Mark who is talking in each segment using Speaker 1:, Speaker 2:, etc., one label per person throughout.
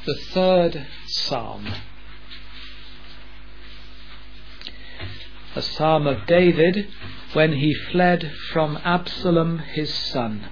Speaker 1: The third psalm. A psalm of David when he fled from Absalom his son.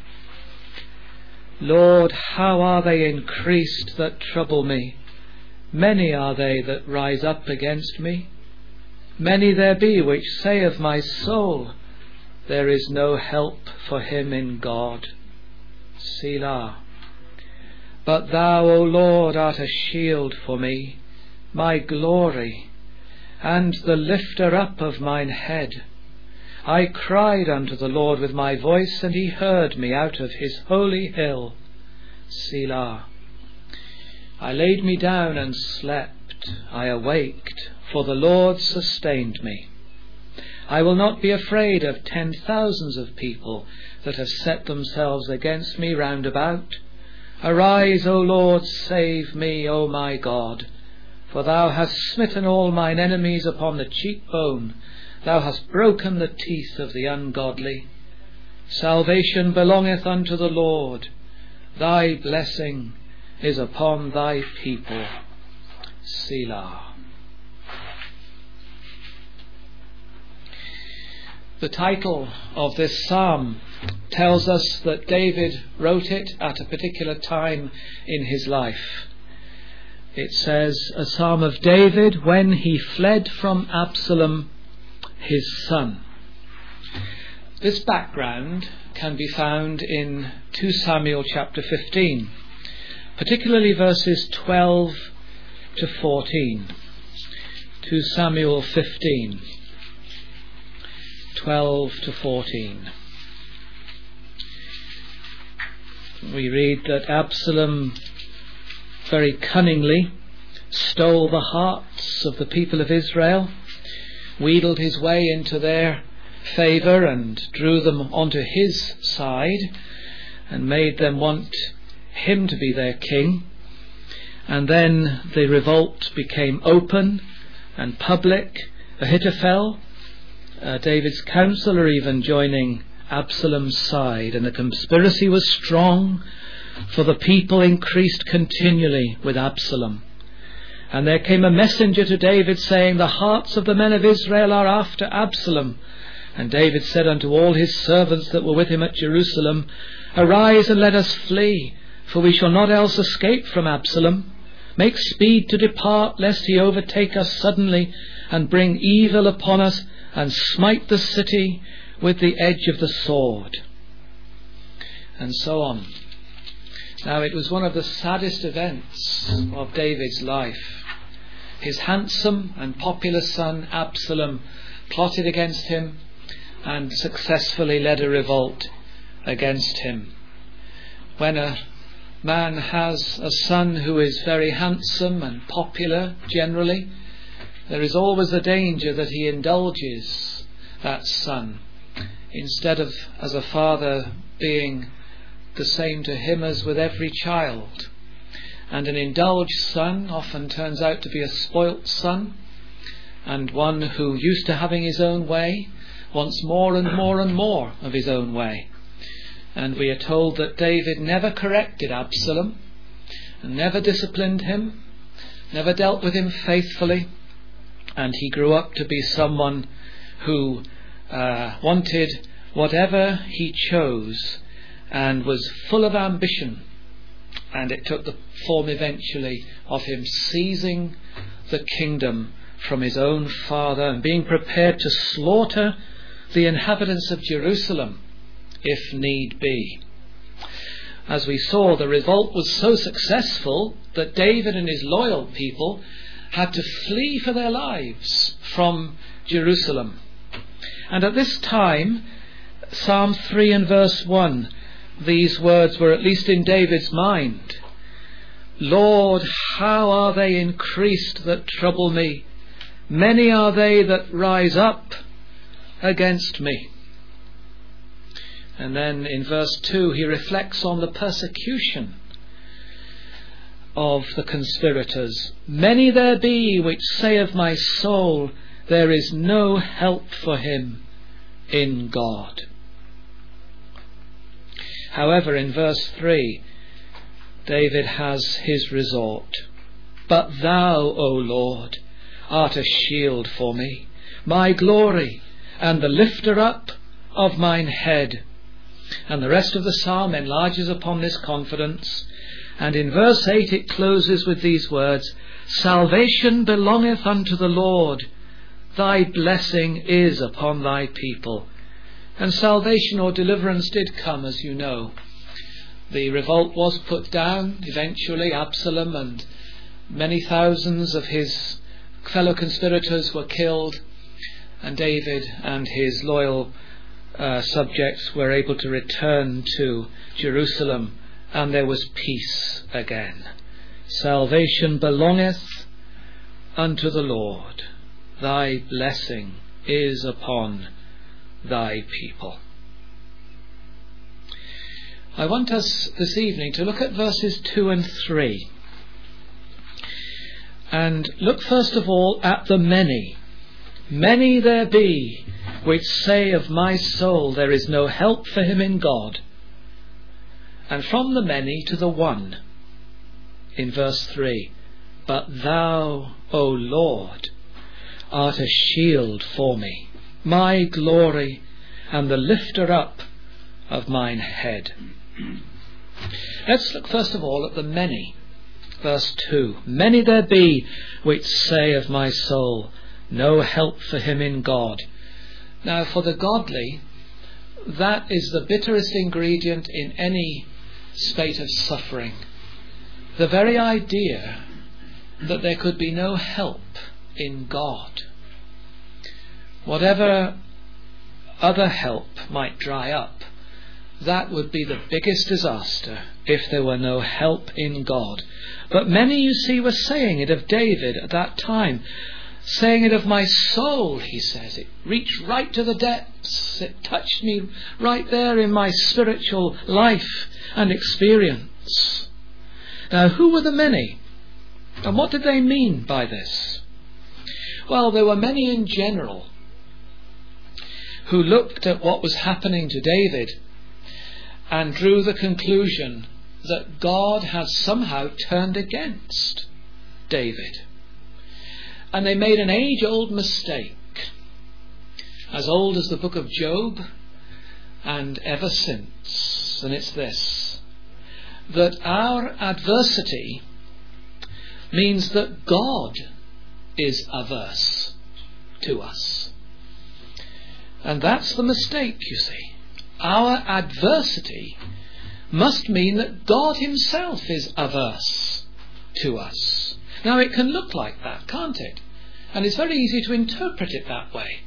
Speaker 1: Lord, how are they increased that trouble me? Many are they that rise up against me. Many there be which say of my soul, there is no help for him in God. Selah. But thou, O Lord, art a shield for me, my glory, and the lifter up of mine head. I cried unto the Lord with my voice, and he heard me out of his holy hill. Selah. I laid me down and slept. I awaked, for the Lord sustained me. I will not be afraid of 10,000s of people that have set themselves against me round about. Arise, O Lord, save me, O my God. For thou hast smitten all mine enemies upon the cheekbone. Thou hast broken the teeth of the ungodly. Salvation belongeth unto the Lord. Thy blessing is upon thy people. Selah. The title of this psalm tells us that David wrote it at a particular time in his life. It says, a psalm of David when he fled from Absalom his son. This background can be found in 2 Samuel chapter 15, particularly verses 12 to 14. 2 Samuel 15, 12 to 14. We read that Absalom very cunningly stole the hearts of the people of Israel, wheedled his way into their favour and drew them onto his side and made them want him to be their king. And then the revolt became open and public. Ahithophel, David's counsellor, even joining Absalom's side, and the conspiracy was strong, for the people increased continually with Absalom. And there came a messenger to David saying, the hearts of the men of Israel are after Absalom. And David said unto all his servants that were with him at Jerusalem, arise and let us flee, for we shall not else escape from Absalom. Make speed to depart, lest he overtake us suddenly, and bring evil upon us, and smite the city with the edge of the sword. And so on. Now, it was one of the saddest events of David's life. His handsome and popular son Absalom plotted against him and successfully led a revolt against him. When a man has a son who is very handsome and popular generally, there is always a danger that he indulges that son, instead of, as a father, being the same to him as with every child. And an indulged son often turns out to be a spoilt son, and one who, used to having his own way, wants more and more and more of his own way. And we are told that David never corrected Absalom, and never disciplined him, never dealt with him faithfully, and he grew up to be someone who wanted whatever he chose and was full of ambition. And it took the form eventually of him seizing the kingdom from his own father and being prepared to slaughter the inhabitants of Jerusalem if need be. As we saw, the revolt was so successful that David and his loyal people had to flee for their lives from Jerusalem. And at this time, Psalm 3 and verse 1, these words were at least in David's mind. Lord, how are they increased that trouble me? Many are they that rise up against me. And then in verse 2 he reflects on the persecution of the conspirators. Many there be which say of my soul, there is no help for him in God. However, in verse 3, David has his resort. But thou, O Lord, art a shield for me, my glory, and the lifter up of mine head. And the rest of the psalm enlarges upon this confidence. And in verse 8 it closes with these words, Salvation belongeth unto the Lord. Thy blessing is upon thy people. And salvation or deliverance did come, as you know. The revolt was put down. Eventually Absalom and many thousands of his fellow conspirators were killed. And David and his loyal subjects were able to return to Jerusalem. And there was peace again. Salvation belongeth unto the Lord. Thy blessing is upon thy people. I want us this evening to look at verses 2 and 3. And look first of all at the many. Many there be which say of my soul, there is no help for him in God. And from the many to the one, in verse 3, but thou, O Lord, art a shield for me, my glory, and the lifter up of mine head. Let's look first of all at the many. Verse 2, many there be which say of my soul, no help for him in God. Now for the godly, that is the bitterest ingredient in any spate of suffering. The very idea that there could be no help in God. Whatever other help might dry up, that would be the biggest disaster if there were no help in God. But many, you see, were saying it of David at that time. Saying it of my soul, he says. It reached right to the depths. It touched me right there in my spiritual life and experience. Now, who were the many? And what did they mean by this? Well, there were many in general who looked at what was happening to David and drew the conclusion that God had somehow turned against David. And they made an age-old mistake, as old as the book of Job, and ever since. And it's this, that our adversity means that God is averse to us. And that's the mistake, you see. Our adversity must mean that God himself is averse to us. Now it can look like that, can't it? And it's very easy to interpret it that way.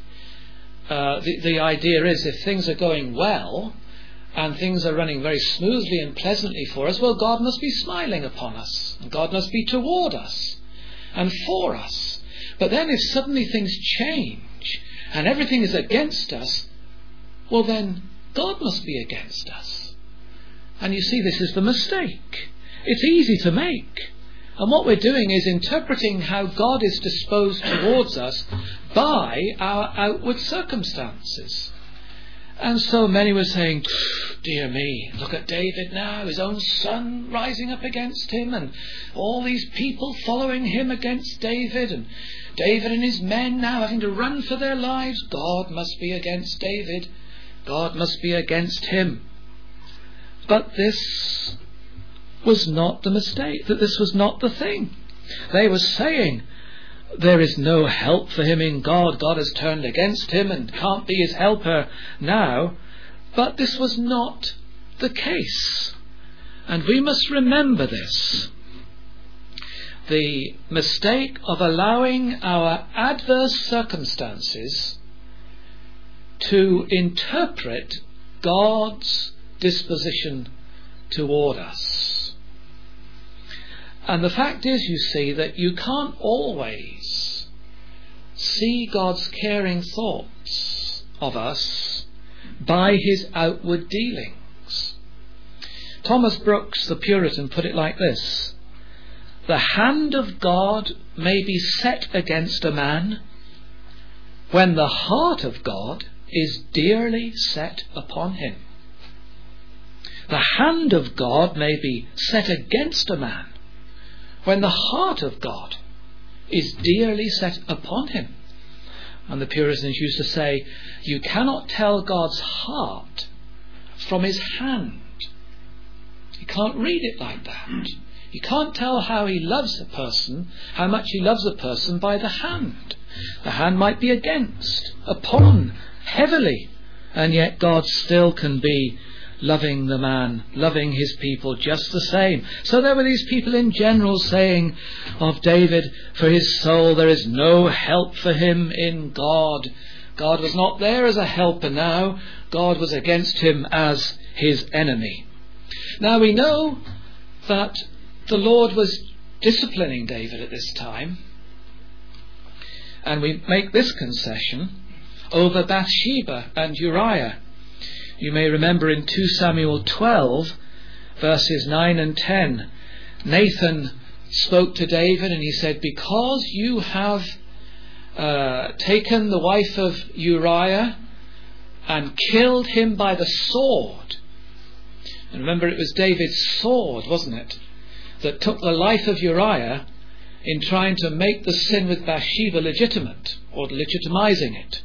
Speaker 1: The idea is, if things are going well and things are running very smoothly and pleasantly for us, well, God must be smiling upon us, and God must be toward us and for us. But then if suddenly things change and everything is against us, well then God must be against us. And you see, this is the mistake. It's easy to make. And what we're doing is interpreting how God is disposed towards us by our outward circumstances. And so many were saying, dear me, look at David now, his own son rising up against him, and all these people following him against David, and David and his men now having to run for their lives. God must be against David. God must be against him. But this was not the mistake, that this was not the thing. They were saying, there is no help for him in God. God has turned against him and can't be his helper now. But this was not the case. And we must remember this. The mistake of allowing our adverse circumstances to interpret God's disposition toward us. And the fact is, you see, that you can't always see God's caring thoughts of us by his outward dealings. Thomas Brooks, the Puritan, put it like this: the hand of God may be set against a man when the heart of God is dearly set upon him. the hand of God may be set against a man when the heart of God is dearly set upon him. And the Puritans used to say, you cannot tell God's heart from his hand. You can't read it like that. You can't tell how he loves a person, how much he loves a person by the hand. The hand might be against, upon, heavily, and yet God still can be loving the man, loving his people just the same. So there were these people in general saying of David, for his soul there is no help for him in God. God was not there as a helper now. God was against him as his enemy. Now we know that the Lord was disciplining David at this time. And we make this concession over Bathsheba and Uriah. You may remember in 2 Samuel 12, verses 9 and 10, Nathan spoke to David and he said, because you have taken the wife of Uriah and killed him by the sword. And remember, it was David's sword, wasn't it, that took the life of Uriah in trying to make the sin with Bathsheba legitimate, or legitimizing it.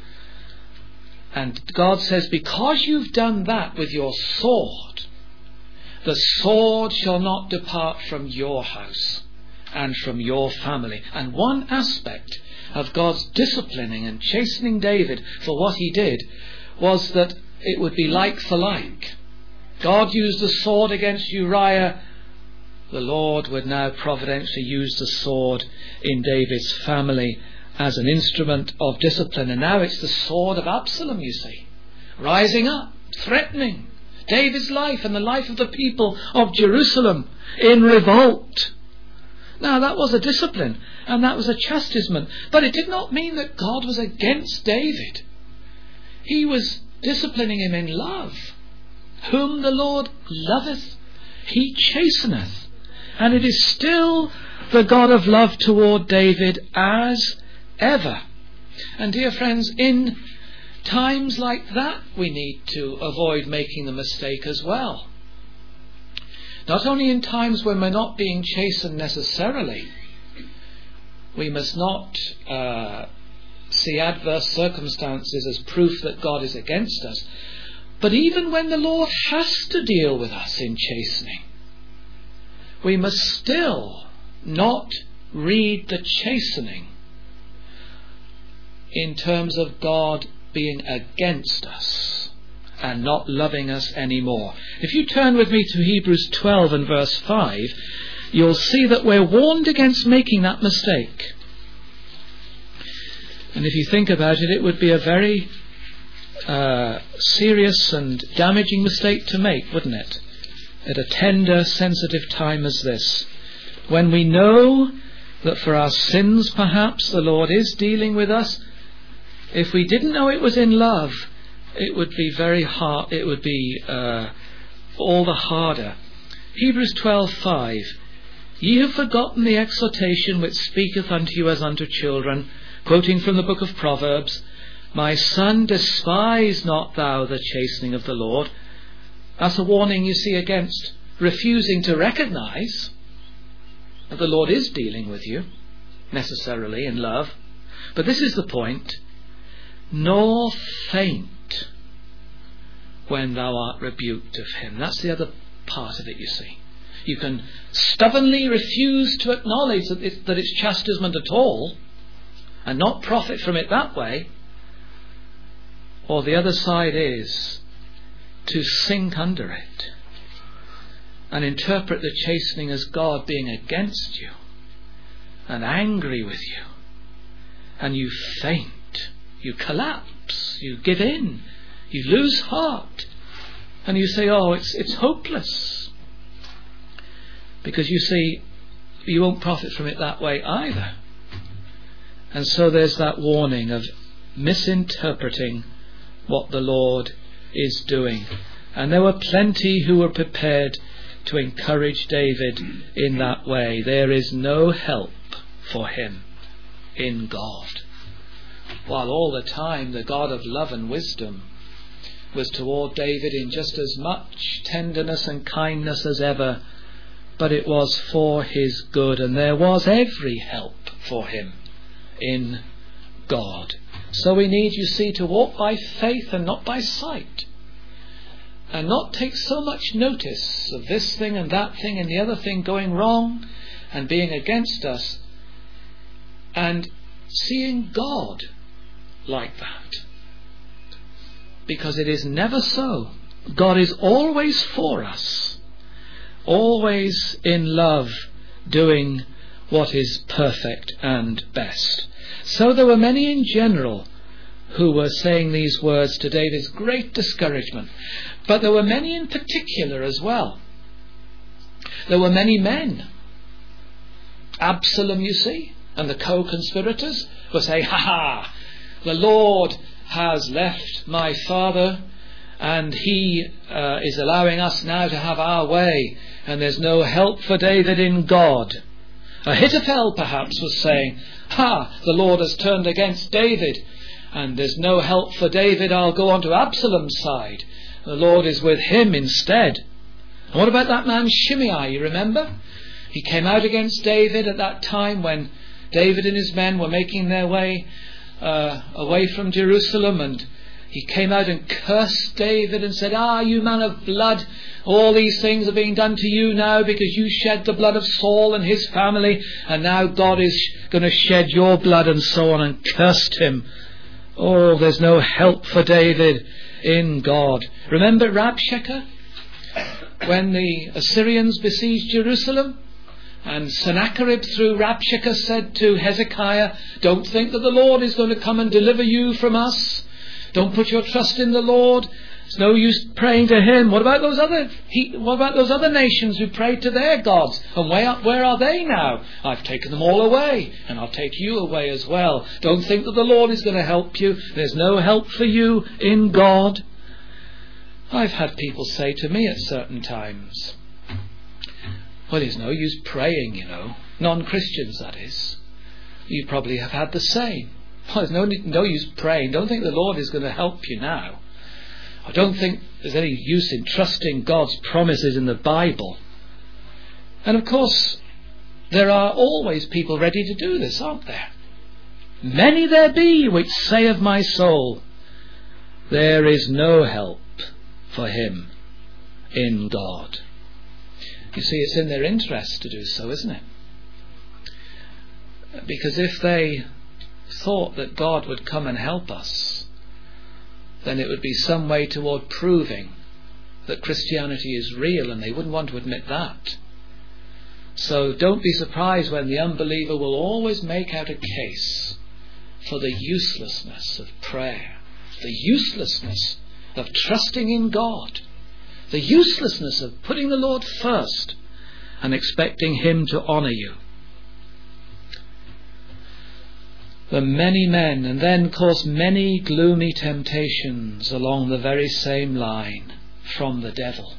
Speaker 1: And God says, because you've done that with your sword, the sword shall not depart from your house and from your family. And one aspect of God's disciplining and chastening David for what he did was that it would be like for like. God used the sword against Uriah. The Lord would now providentially use the sword in David's family as an instrument of discipline. And now it's the sword of Absalom, you see, rising up, threatening David's life and the life of the people of Jerusalem in revolt. Now that was a discipline and that was a chastisement, but it did not mean that God was against David. He was disciplining him in love. Whom the Lord loveth, he chasteneth. And it is still the God of love toward David as ever. And dear friends, in times like that we need to avoid making the mistake as well. Not only in times when we're not being chastened necessarily, we must not see adverse circumstances as proof that God is against us, but even when the Lord has to deal with us in chastening, we must still not read the chastening in terms of God being against us and not loving us anymore. If you turn with me to Hebrews 12 and verse 5, you'll see that we're warned against making that mistake. And if you think about it, it would be a very serious and damaging mistake to make, wouldn't it? At a tender, sensitive time as this, when we know that for our sins perhaps the Lord is dealing with us. If we didn't know it was in love, it would be very hard. It would be all the harder. Hebrews 12:5. Ye have forgotten the exhortation which speaketh unto you as unto children, quoting from the book of Proverbs, my son, despise not thou the chastening of the Lord. That's a warning, you see, against refusing to recognize that the Lord is dealing with you, necessarily in love. But this is the point. Nor faint when thou art rebuked of him. That's the other part of it, you see. You can stubbornly refuse to acknowledge that it's chastisement at all and not profit from it that way. Or the other side is to sink under it and interpret the chastening as God being against you and angry with you, and you faint, you collapse, you give in, you lose heart, and you say, oh, it's hopeless, because you see you won't profit from it that way either. And so there's that warning of misinterpreting what the Lord is doing. And there were plenty who were prepared to encourage David in that way. There is no help for him in God. While all the time the God of love and wisdom was toward David in just as much tenderness and kindness as ever, but it was for his good, and there was every help for him in God. So we need, you see, to walk by faith and not by sight, and not take so much notice of this thing and that thing and the other thing going wrong and being against us, and seeing God like that. Because it is never so. God is always for us, always in love, doing what is perfect and best. So there were many in general who were saying these words to David's great discouragement. But there were many in particular as well. There were many men. Absalom, you see, and the co-conspirators were saying, "Ha! The Lord has left my father, and he is allowing us now to have our way, and there's no help for David in God." Ahithophel perhaps was saying, "Ha! The Lord has turned against David, and there's no help for David. I'll go on to Absalom's side. The Lord is with him instead." And what about that man Shimei, you remember? He came out against David at that time when David and his men were making their way away from Jerusalem, and he came out and cursed David and said, "You man of blood, all these things are being done to you now because you shed the blood of Saul and his family, and now God is going to shed your blood," and so on, and cursed him. Oh, there's no help for David in God. Remember Rabshakeh, when the Assyrians besieged Jerusalem? And Sennacherib through Rabshakeh said to Hezekiah, "Don't think that the Lord is going to come and deliver you from us. Don't put your trust in the Lord. It's no use praying to him. What about those other nations who prayed to their gods? And where are they now? I've taken them all away, and I'll take you away as well. Don't think that the Lord is going to help you. There's no help for you in God." I've had people say to me at certain times, "Well, there's no use praying, you know." Non-Christians, that is. You probably have had the same. "Well, there's no use praying. Don't think the Lord is going to help you now. I don't think there's any use in trusting God's promises in the Bible." And of course, there are always people ready to do this, aren't there? "Many there be which say of my soul, there is no help for him in God." You see, it's in their interest to do so, isn't it? Because if they thought that God would come and help us, then it would be some way toward proving that Christianity is real, and they wouldn't want to admit that. So don't be surprised when the unbeliever will always make out a case for the uselessness of prayer, the uselessness of trusting in God, the uselessness of putting the Lord first and expecting him to honour you. The many men, and then of course many gloomy temptations along the very same line from the devil.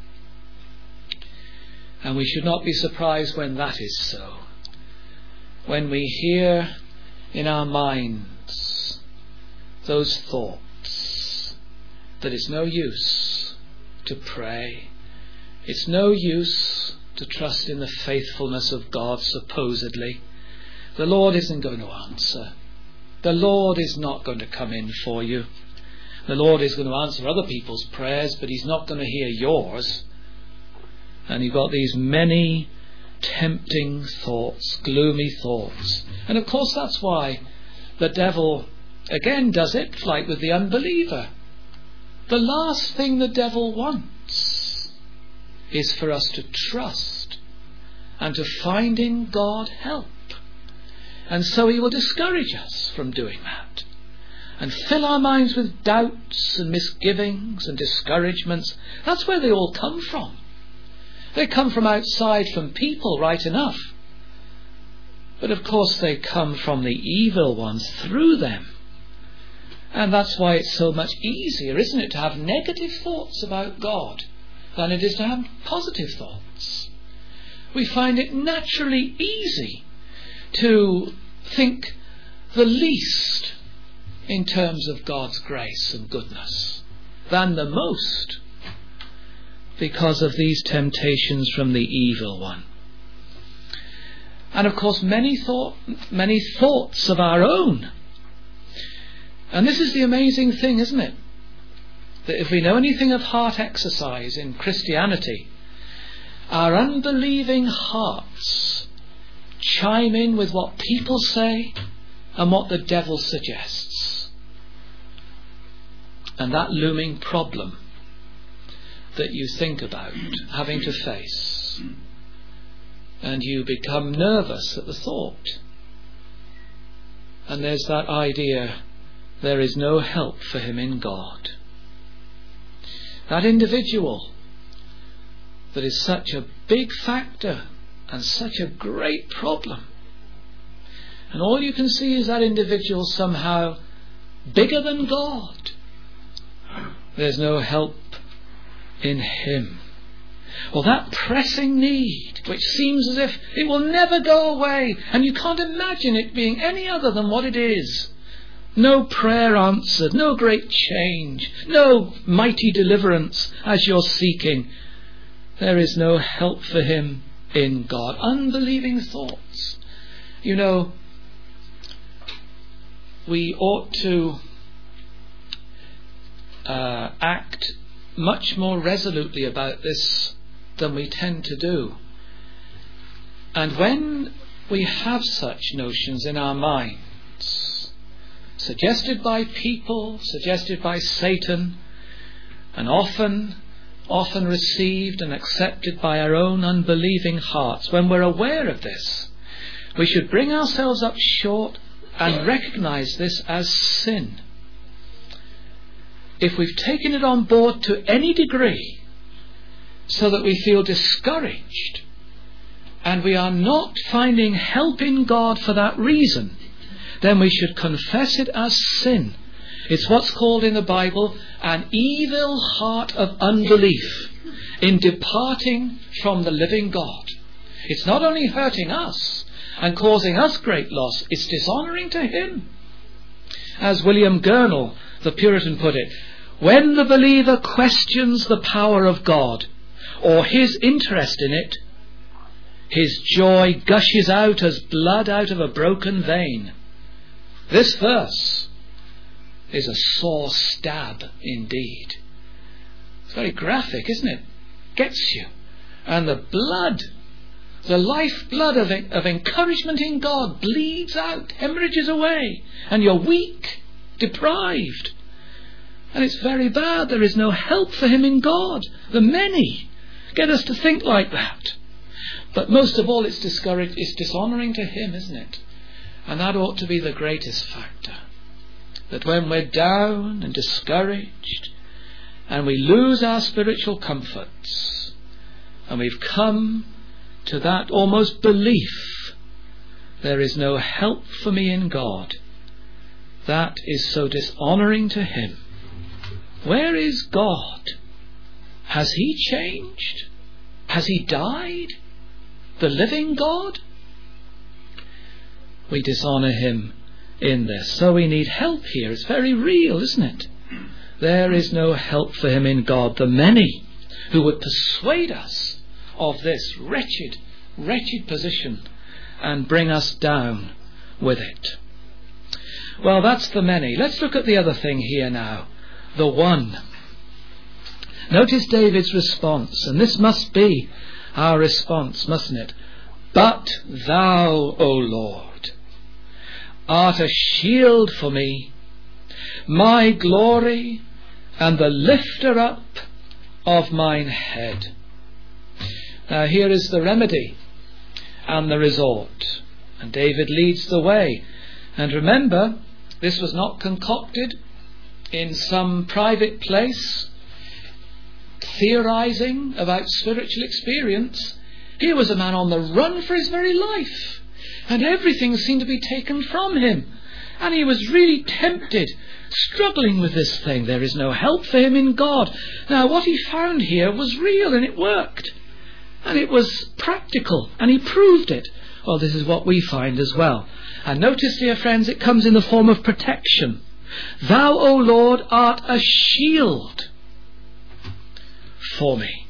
Speaker 1: And we should not be surprised when that is so. When we hear in our minds those thoughts that it's no use to pray, it's no use to trust in the faithfulness of God supposedly. The Lord isn't going to answer. The Lord is not going to come in for you. The Lord is going to answer other people's prayers, but he's not going to hear yours. And you've got these many tempting thoughts, gloomy thoughts. And of course that's why the devil again does it, like with the unbeliever. The last thing the devil wants is for us to trust and to find in God help. And so he will discourage us from doing that and fill our minds with doubts and misgivings and discouragements. That's where they all come from. They come from outside, from people, right enough. But of course they come from the evil ones through them. And that's why it's so much easier, isn't it, to have negative thoughts about God than it is to have positive thoughts. We find it naturally easy to think the least in terms of God's grace and goodness. than the most because of these temptations from the evil one. And of course many thoughts of our own. And this is the amazing thing, isn't it? That if we know anything of heart exercise in Christianity, our unbelieving hearts chime in with what people say and what the devil suggests. And that looming problem that you think about having to face, and you become nervous at the thought. And there's that idea, there is no help for him in God. That individual that is such a big factor and such a great problem. And all you can see is that individual somehow bigger than God. There's no help in him. Well, that pressing need, which seems as if it will never go away, and you can't imagine it being any other than what it is. No prayer answered, no great change, no mighty deliverance as you're seeking. There is no help for him in God. Unbelieving thoughts. You know, we ought to act much more resolutely about this than we tend to do. And when we have such notions in our minds, suggested by people, suggested by Satan, and often received and accepted by our own unbelieving hearts, when we're aware of this, we should bring ourselves up short and recognize this as sin. If we've taken it on board to any degree, so that we feel discouraged, and we are not finding help in God for that reason, then we should confess it as sin. It's what's called in the Bible an evil heart of unbelief in departing from the living God. It's not only hurting us and causing us great loss, it's dishonouring to him. As William Gurnall, the Puritan, put it, when the believer questions the power of God or his interest in it, his joy gushes out as blood out of a broken vein. This verse is a sore stab indeed. It's very graphic, isn't it? Gets you. And the blood, the lifeblood of encouragement in God bleeds out, hemorrhages away, and you're weak, deprived. And it's very bad. There is no help for him in God. The many get us to think like that. But most of all, it's dishonouring to him, isn't it? And that ought to be the greatest factor. That when we're down and discouraged, and we lose our spiritual comforts, and we've come to that almost belief, there is no help for me in God, that is so dishonouring to him. Where is God? Has he changed? Has he died? The living God? We dishonour him in this. So we need help here. It's very real, isn't it? There is no help for him in God. The many who would persuade us of this wretched position and bring us down with it. Well, that's the many. Let's look at the other thing here now. The one. Notice David's response, and this must be our response, mustn't it? But thou, O Lord, art a shield for me, my glory, and the lifter up of mine head. Now here is the remedy and the resort, and David leads the way. And remember, this was not concocted in some private place, theorizing about spiritual experience. Here was a man on the run for his very life, and everything seemed to be taken from him, and he was really tempted, struggling with this thing. There is no help for him in God. Now what he found here was real, and it worked, and it was practical, and he proved it. Well, this is what we find as well. And notice, dear friends, it comes in the form of protection. Thou, O Lord, art a shield for me.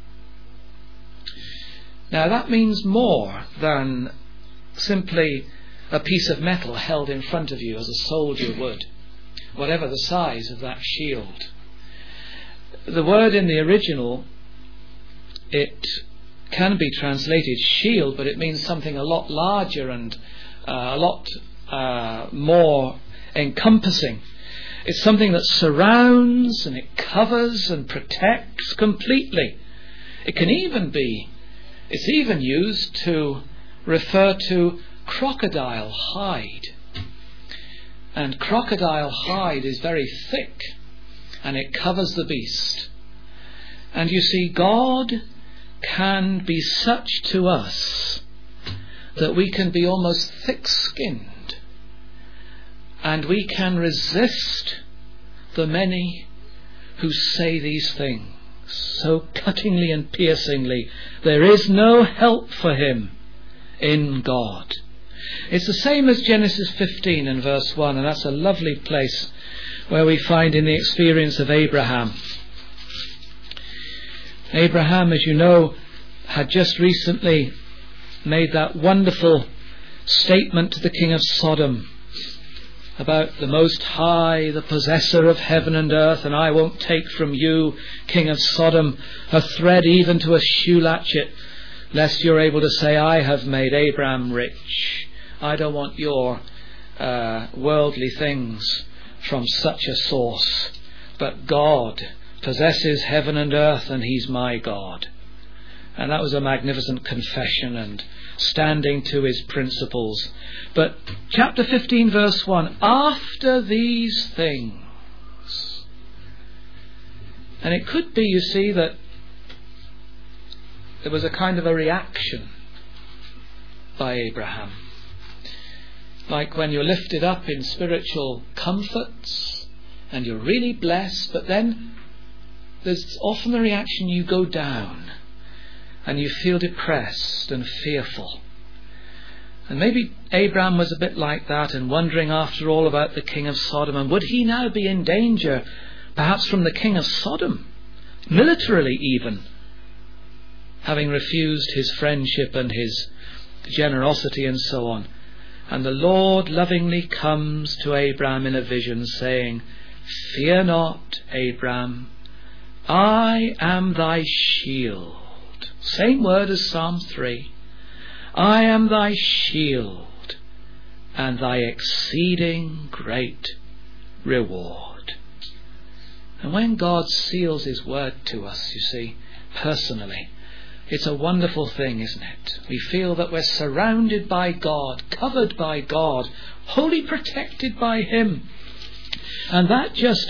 Speaker 1: Now that means more than simply a piece of metal held in front of you as a soldier would, whatever the size of that shield. The word in the original, it can be translated shield, but it means something a lot larger and a lot more encompassing. It's something that surrounds and it covers and protects completely. It's even used to refer to crocodile hide. And crocodile hide is very thick and it covers the beast. And you see, God can be such to us that we can be almost thick-skinned and we can resist the many who say these things so cuttingly and piercingly. There is no help for him in God. It's the same as Genesis 15 and verse 1, and that's a lovely place where we find in the experience of Abraham. Abraham, as you know, had just recently made that wonderful statement to the king of Sodom about the Most High, the possessor of heaven and earth, and I won't take from you, king of Sodom, a thread even to a shoe latchet, lest you're able to say, I have made Abraham rich. I don't want your worldly things from such a source. But God possesses heaven and earth, and he's my God. And that was a magnificent confession and standing to his principles. But chapter 15 verse 1, after these things. And it could be, you see, that there was a kind of a reaction by Abraham. Like when you're lifted up in spiritual comforts and you're really blessed, but then there's often the reaction, you go down and you feel depressed and fearful. And maybe Abraham was a bit like that and wondering after all about the king of Sodom, and would he now be in danger perhaps from the king of Sodom, militarily even, having refused his friendship and his generosity and so on. And the Lord lovingly comes to Abraham in a vision saying, fear not, Abraham, I am thy shield. Same word as Psalm 3. I am thy shield and thy exceeding great reward. And when God seals his word to us, you see, personally, it's a wonderful thing, isn't it? We feel that we're surrounded by God, covered by God, wholly protected by him. And that just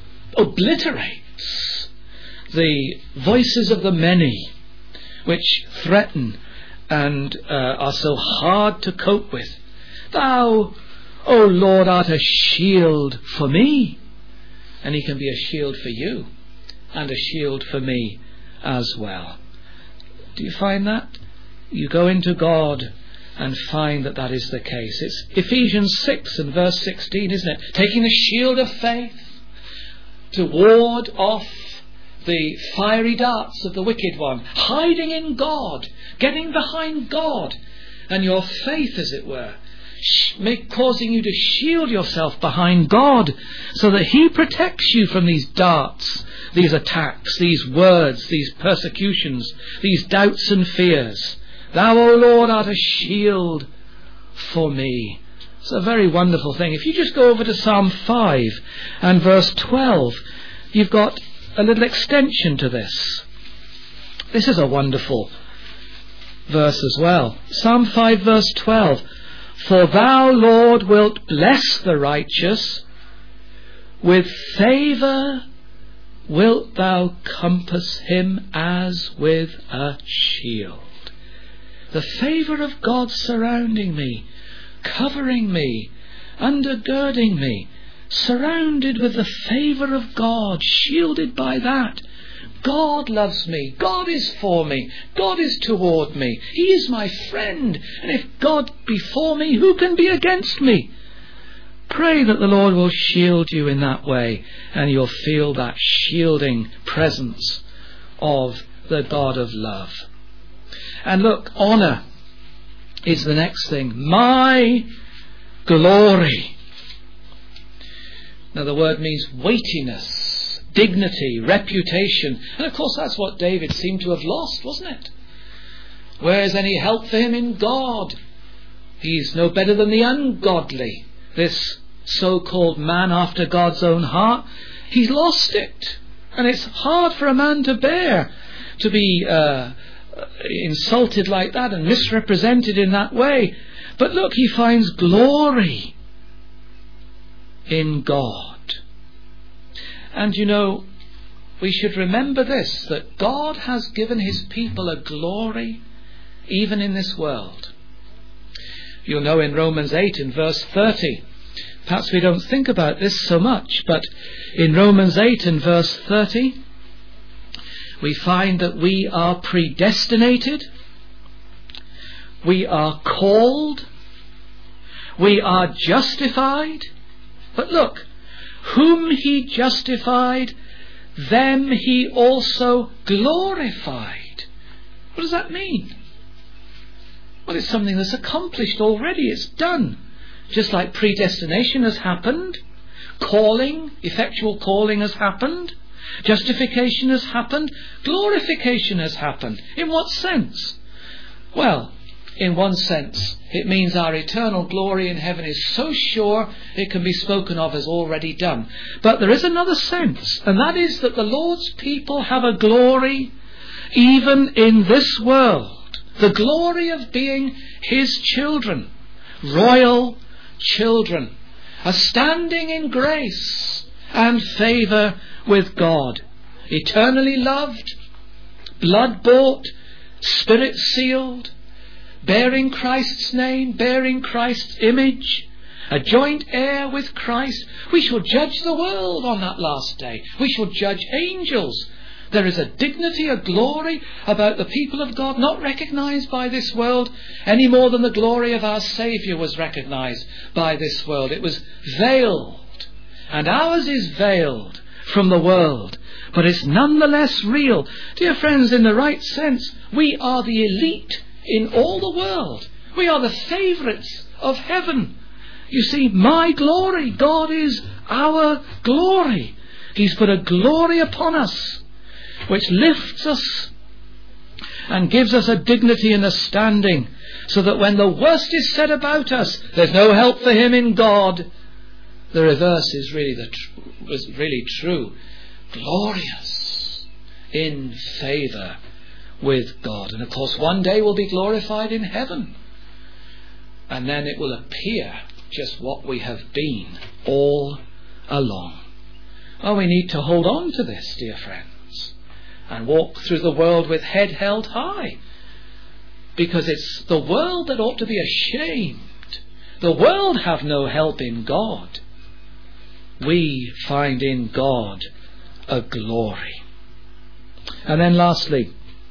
Speaker 1: obliterates the voices of the many which threaten and are so hard to cope with. Thou, O Lord, art a shield for me. And he can be a shield for you and a shield for me as well. Do you find that? You go into God and find that that is the case. It's Ephesians 6 and verse 16, isn't it? Taking the shield of faith to ward off the fiery darts of the wicked one, hiding in God, getting behind God, and your faith, as it were, causing you to shield yourself behind God so that he protects you from these darts, these attacks, these words, these persecutions, these doubts and fears. Thou, O Lord, art a shield for me. It's a very wonderful thing. If you just go over to Psalm 5 and verse 12, you've got a little extension to this. This is a wonderful verse as well. Psalm 5 verse 12. For thou, Lord, wilt bless the righteous. With favour wilt thou compass him as with a shield. The favour of God surrounding me, covering me, undergirding me, surrounded with the favour of God, shielded by that. God loves me. God is for me. God is toward me. He is my friend. And if God be for me, who can be against me? Pray that the Lord will shield you in that way, and you'll feel that shielding presence of the God of love. And look, honour is the next thing. My glory. Now the word means weightiness, dignity, reputation. And of course that's what David seemed to have lost, wasn't it? Where's any help for him in God? He's no better than the ungodly. This so-called man after God's own heart, he's lost it. And it's hard for a man to bear, to be insulted like that and misrepresented in that way. But look, he finds glory in God. And you know, we should remember this, that God has given his people a glory even in this world. You'll know in Romans 8 in verse 30, perhaps we don't think about this so much, but in Romans 8 and verse 30, we find that we are predestinated, we are called, we are justified. But look, whom he justified, them he also glorified. What does that mean? Well, it's something that's accomplished already. It's done. Just like predestination has happened, calling, effectual calling has happened, justification has happened, glorification has happened. In what sense? Well, in one sense, it means our eternal glory in heaven is so sure it can be spoken of as already done. But there is another sense, and that is that the Lord's people have a glory even in this world. The glory of being his children, royal children, a standing in grace and favour with God, eternally loved, blood bought, spirit sealed, bearing Christ's name, bearing Christ's image, a joint heir with Christ. We shall judge the world on that last day. We shall judge angels. There is a dignity, a glory about the people of God not recognised by this world any more than the glory of our Saviour was recognised by this world. It was veiled, and ours is veiled from the world, but it's nonetheless real. Dear friends, in the right sense, we are the elite in all the world. We are the favourites of heaven. You see, my glory, God is our glory. He's put a glory upon us which lifts us and gives us a dignity and a standing, so that when the worst is said about us, there's no help for him in God. The reverse is really true. Glorious in favour with God. And of course one day we'll be glorified in heaven, and then it will appear just what we have been all along. Oh, we need to hold on to this, dear friends, and walk through the world with head held high, because it's the world that ought to be ashamed. The world have no help in God. We find in God a glory. And then lastly,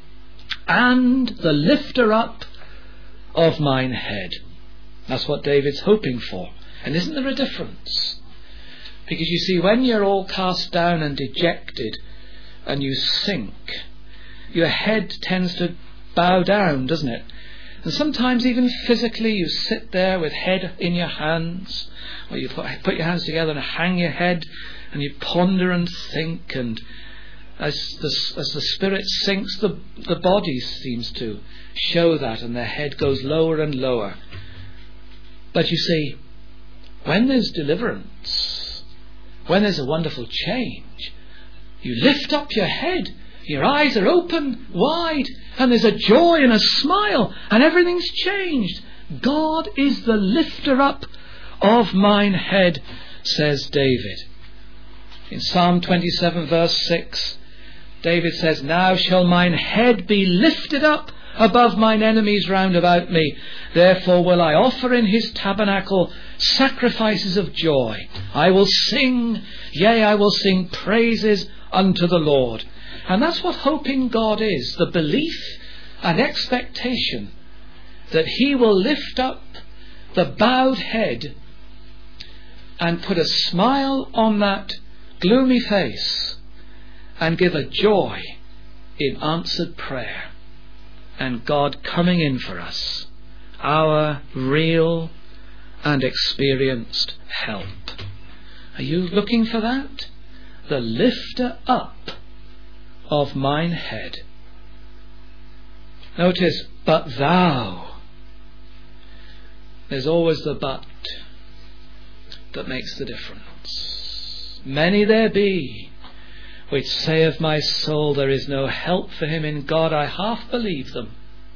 Speaker 1: and the lifter up of mine head. That's what David's hoping for. And isn't there a difference? Because you see, when you're all cast down and dejected and you sink, your head tends to bow down, doesn't it? And sometimes even physically you sit there with head in your hands, or you put your hands together and hang your head and you ponder and think, and as the spirit sinks, the body seems to show that, and the head goes lower and lower. But you see, when there's deliverance, when there's a wonderful change, you lift up your head, your eyes are open wide, and there's a joy and a smile, and everything's changed. God is the lifter up of mine head, says David. In Psalm 27 verse 6, David says, now shall mine head be lifted up above mine enemies round about me. Therefore will I offer in his tabernacle sacrifices of joy. I will sing, yea, I will sing praises unto the Lord. And that's what hope in God is, the belief and expectation that he will lift up the bowed head and put a smile on that gloomy face and give a joy in answered prayer and God coming in for us, our real and experienced help. Are you looking for that? The lifter up of mine head. Notice, but thou. There's always the but that makes the difference. Many there be which say of my soul, there is no help for him in God. I half believe them.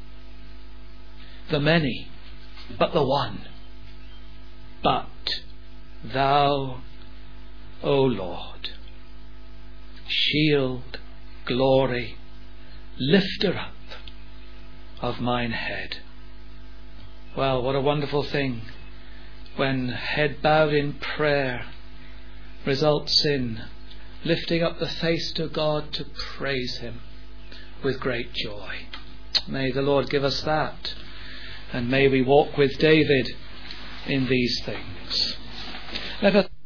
Speaker 1: The many, but the one. But thou, O Lord, shield, glory, lifter up of mine head. Well, what a wonderful thing when head bowed in prayer results in lifting up the face to God to praise him with great joy. May the Lord give us that, and may we walk with David in these things. Let us